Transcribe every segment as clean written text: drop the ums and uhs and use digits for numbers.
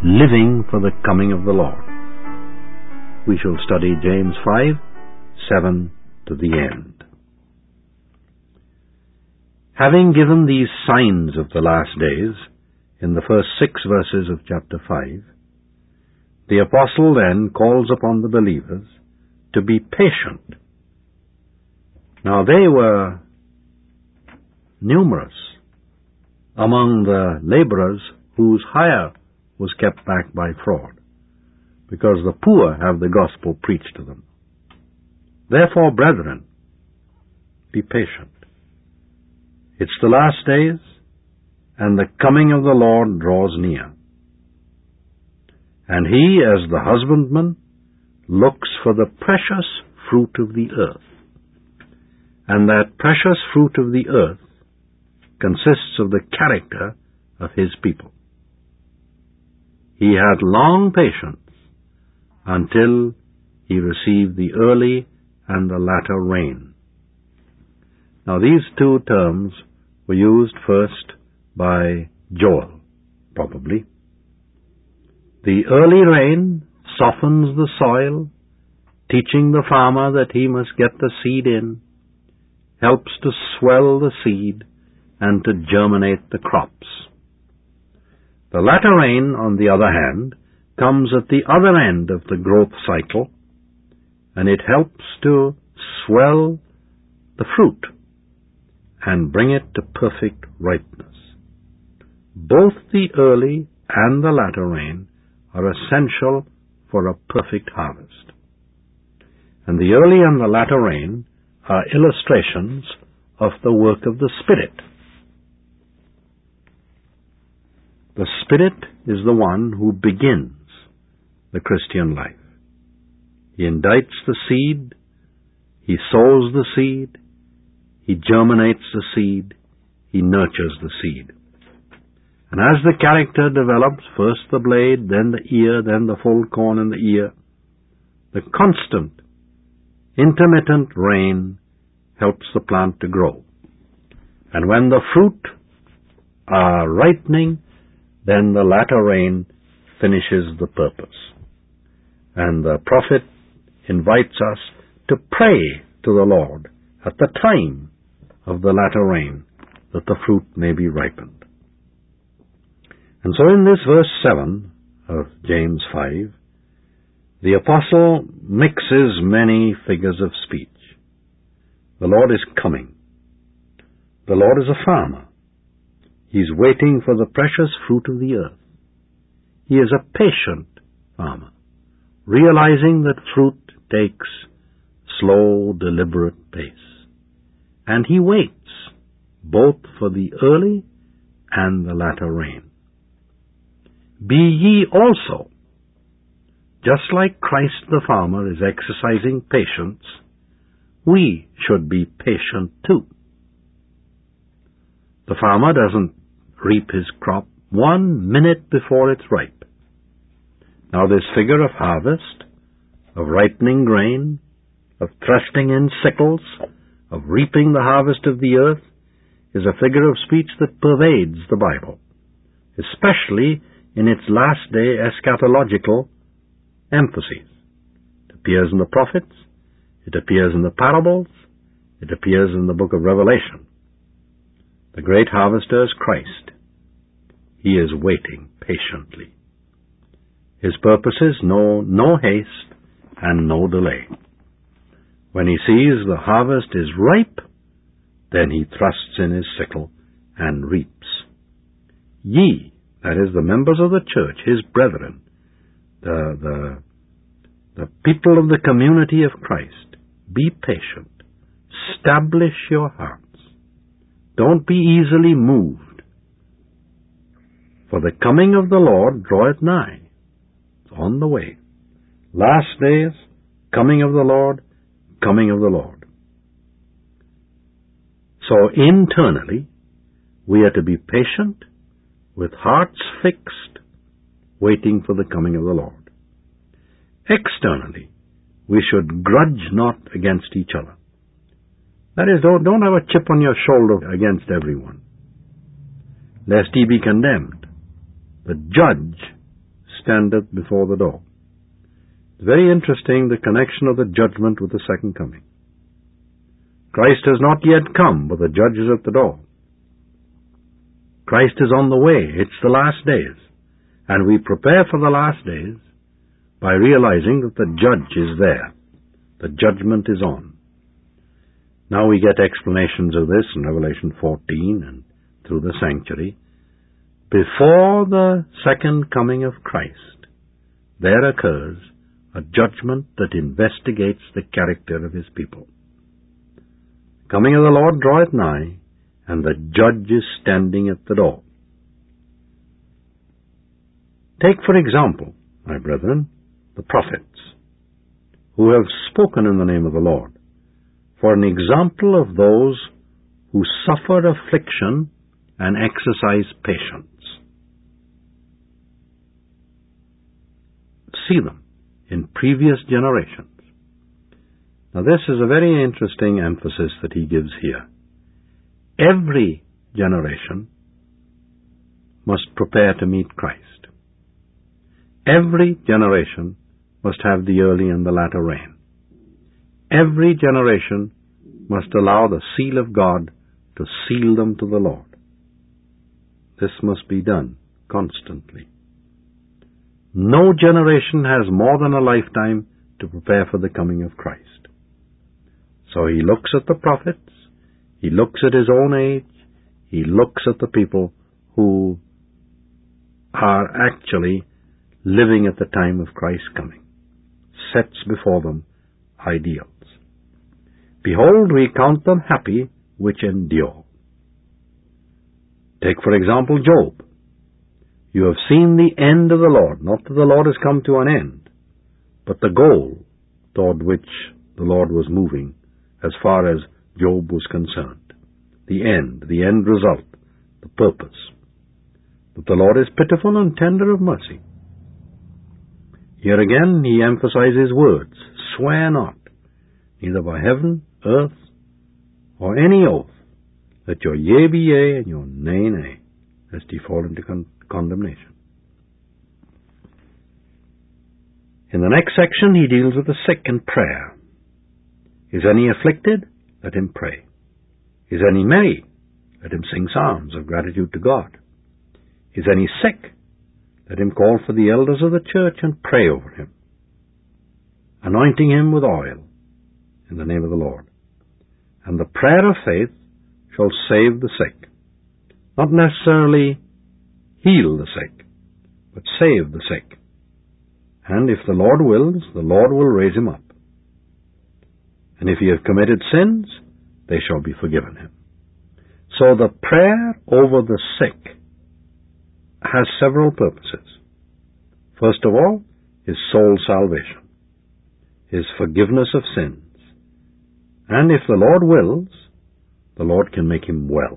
living for the coming of the Lord. We shall study James 5:7 to the end. Having given these signs of the last days in the first 6 verses of chapter 5, the apostle then calls upon the believers to be patient. Now they were numerous among the laborers whose hire was kept back by fraud, because the poor have the gospel preached to them. Therefore, brethren, be patient. It's the last days, and the coming of the Lord draws near. And he, as the husbandman, looks for the precious fruit of the earth. And that precious fruit of the earth consists of the character of his people. He had long patience until he received the early and the latter rain. Now these two terms were used first by Joel, probably. The early rain softens the soil, teaching the farmer that he must get the seed in, helps to swell the seed and to germinate the crops. The latter rain, on the other hand, comes at the other end of the growth cycle, and it helps to swell the fruit and bring it to perfect ripeness. Both the early and the latter rain are essential for a perfect harvest. And the early and the latter rain are illustrations of the work of the Spirit. The Spirit is the one who begins the Christian life. He indites the seed, he sows the seed, he germinates the seed, he nurtures the seed. And as the character develops, first the blade, then the ear, then the full corn in the ear, the constant, intermittent rain helps the plant to grow. And when the fruit are ripening, then the latter rain finishes the purpose. And the prophet invites us to pray to the Lord at the time of the latter rain, that the fruit may be ripened. And so in this verse 7 of James 5, the apostle mixes many figures of speech. The Lord is coming. The Lord is a farmer. He's waiting for the precious fruit of the earth. He is a patient farmer, realizing that fruit takes slow, deliberate pace. And he waits both for the early and the latter rain. Be ye also, just like Christ the farmer is exercising patience, we should be patient too. The farmer doesn't reap his crop 1 minute before it's ripe. Now this figure of harvest, of ripening grain, of thrusting in sickles, of reaping the harvest of the earth, is a figure of speech that pervades the Bible, especially in its last-day eschatological emphases. It appears in the prophets, it appears in the parables, it appears in the book of Revelation. The great harvester is Christ. He is waiting patiently. His purposes know no haste and no delay. When he sees the harvest is ripe, then he thrusts in his sickle and reaps. Ye, that is, the members of the church, his brethren, the people of the community of Christ, be patient. Establish your hearts. Don't be easily moved. For the coming of the Lord draweth nigh. It's on the way. Last days, coming of the Lord, coming of the Lord. So internally, we are to be patient, with hearts fixed, waiting for the coming of the Lord. Externally, we should grudge not against each other. That is, don't have a chip on your shoulder against everyone, lest ye be condemned. But judge standeth before the door. It's very interesting, the connection of the judgment with the second coming. Christ has not yet come, but the judge is at the door. Christ is on the way. It's the last days. And we prepare for the last days by realizing that the judge is there. The judgment is on. Now we get explanations of this in Revelation 14 and through the sanctuary. Before the second coming of Christ, there occurs a judgment that investigates the character of his people. The coming of the Lord draweth nigh, and the judge is standing at the door. Take, for example, my brethren, the prophets, who have spoken in the name of the Lord, for an example of those who suffer affliction and exercise patience. See them in previous generations. Now this is a very interesting emphasis that he gives here. Every generation must prepare to meet Christ. Every generation must have the early and the latter rain. Every generation must allow the seal of God to seal them to the Lord. This must be done constantly. No generation has more than a lifetime to prepare for the coming of Christ. So he looks at the prophets, he looks at his own age, he looks at the people who are actually living at the time of Christ's coming, sets before them ideals. Behold, we count them happy which endure. Take, for example, Job. You have seen the end of the Lord, not that the Lord has come to an end, but the goal toward which the Lord was moving as far as Job was concerned. The end result, the purpose. But the Lord is pitiful and tender of mercy. Here again he emphasizes words, swear not, neither by heaven, earth, or any oath, let your yea be yea and your nay nay, lest ye fall into condemnation. In the next section he deals with the sick and prayer. Is any afflicted? Let him pray. Is any merry? Let him sing psalms of gratitude to God. Is any sick? Let him call for the elders of the church and pray over him, anointing him with oil in the name of the Lord. And the prayer of faith shall save the sick. Not necessarily heal the sick, but save the sick. And if the Lord wills, the Lord will raise him up. And if he have committed sins, they shall be forgiven him. So the prayer over the sick has several purposes. First of all, his soul salvation, his forgiveness of sins. And if the Lord wills, the Lord can make him well.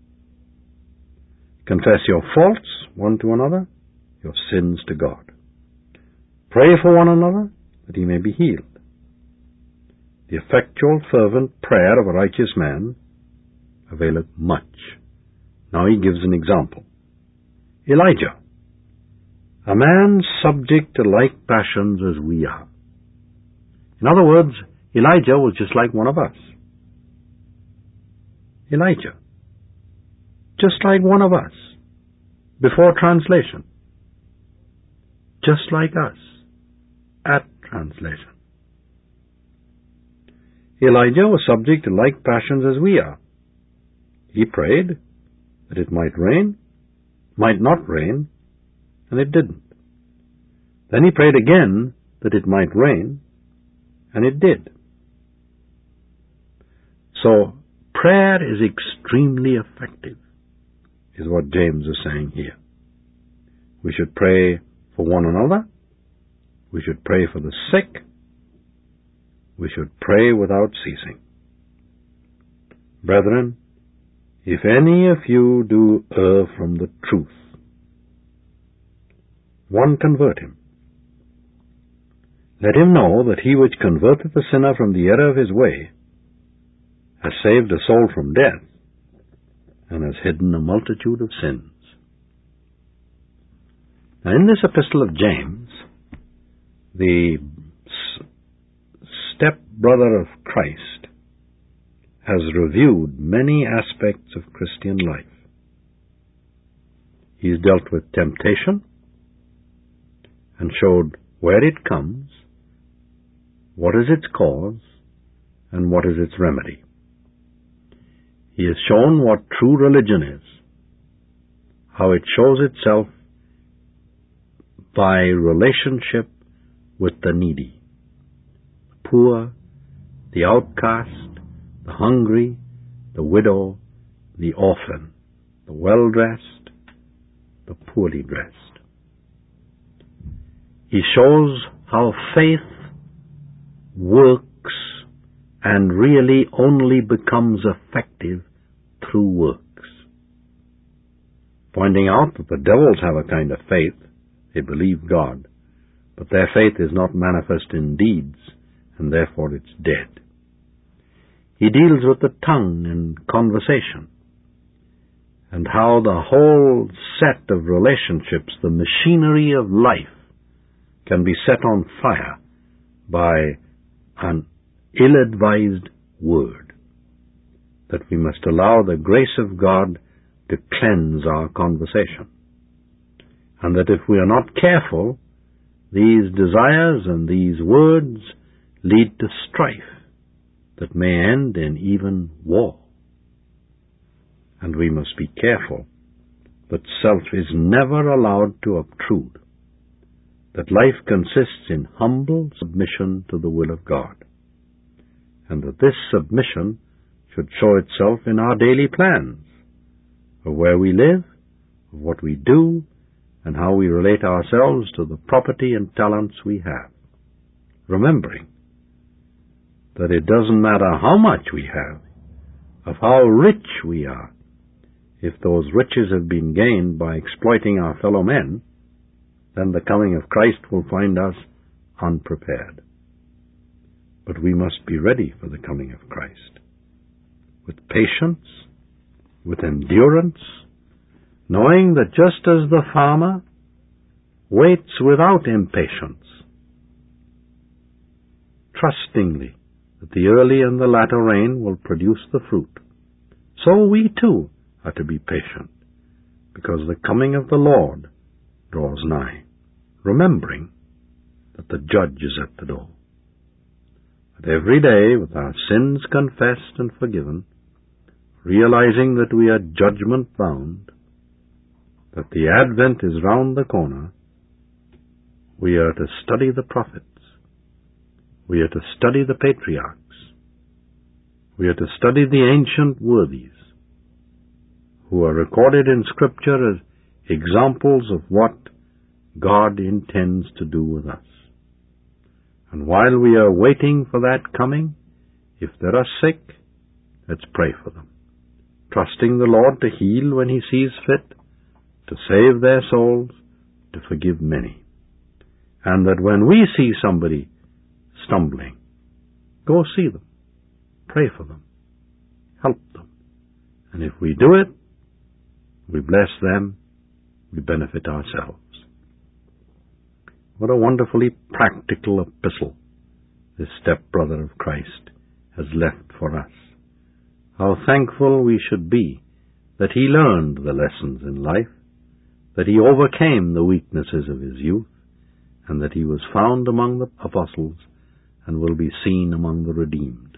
Confess your faults one to another, your sins to God. Pray for one another that he may be healed. The effectual, fervent prayer of a righteous man availeth much. Now he gives an example. Elijah, a man subject to like passions as we are. In other words, Elijah was just like one of us. Elijah, just like one of us, before translation. Just like us, at translation. Elijah was subject to like passions as we are. He prayed that it might rain, might not rain, and it didn't. Then he prayed again that it might rain, and it did. So, prayer is extremely effective, is what James is saying here. We should pray for one another. We should pray for the sick. We should pray without ceasing. Brethren, if any of you do err from the truth, one convert him. Let him know that he which converteth the sinner from the error of his way has saved a soul from death, and has hidden a multitude of sins. Now, in this epistle of James, the step-brother of Christ has reviewed many aspects of Christian life. He's dealt with temptation and showed where it comes, what is its cause, and what is its remedy. He has shown what true religion is, how it shows itself by relationship with the needy, the poor, the outcast, the hungry, the widow, the orphan, the well-dressed, the poorly dressed. He shows how faith works and really only becomes effective through works, pointing out that the devils have a kind of faith. They believe God, but their faith is not manifest in deeds, and therefore it's dead. He deals with the tongue and conversation, and how the whole set of relationships, the machinery of life, can be set on fire by an ill-advised word, that we must allow the grace of God to cleanse our conversation, and that if we are not careful, these desires and these words lead to strife that may end in even war. And we must be careful that self is never allowed to obtrude, that life consists in humble submission to the will of God, and that this submission should show itself in our daily plans of where we live, of what we do, and how we relate ourselves to the property and talents we have, remembering that it doesn't matter how much we have, of how rich we are. If those riches have been gained by exploiting our fellow men, then the coming of Christ will find us unprepared. But we must be ready for the coming of Christ, with patience, with endurance, knowing that just as the farmer waits without impatience, trustingly that the early and the latter rain will produce the fruit, so we too are to be patient, because the coming of the Lord draws nigh, remembering that the judge is at the door. But every day, with our sins confessed and forgiven, realizing that we are judgment-bound, that the Advent is round the corner, we are to study the prophets, we are to study the patriarchs, we are to study the ancient worthies, who are recorded in Scripture as examples of what God intends to do with us. And while we are waiting for that coming, if they are sick, let's pray for them, trusting the Lord to heal when He sees fit, to save their souls, to forgive many. And that when we see somebody stumbling, go see them, pray for them, help them. And if we do it, we bless them, we benefit ourselves. What a wonderfully practical epistle this step-brother of Christ has left for us. How thankful we should be that he learned the lessons in life, that he overcame the weaknesses of his youth, and that he was found among the apostles and will be seen among the redeemed.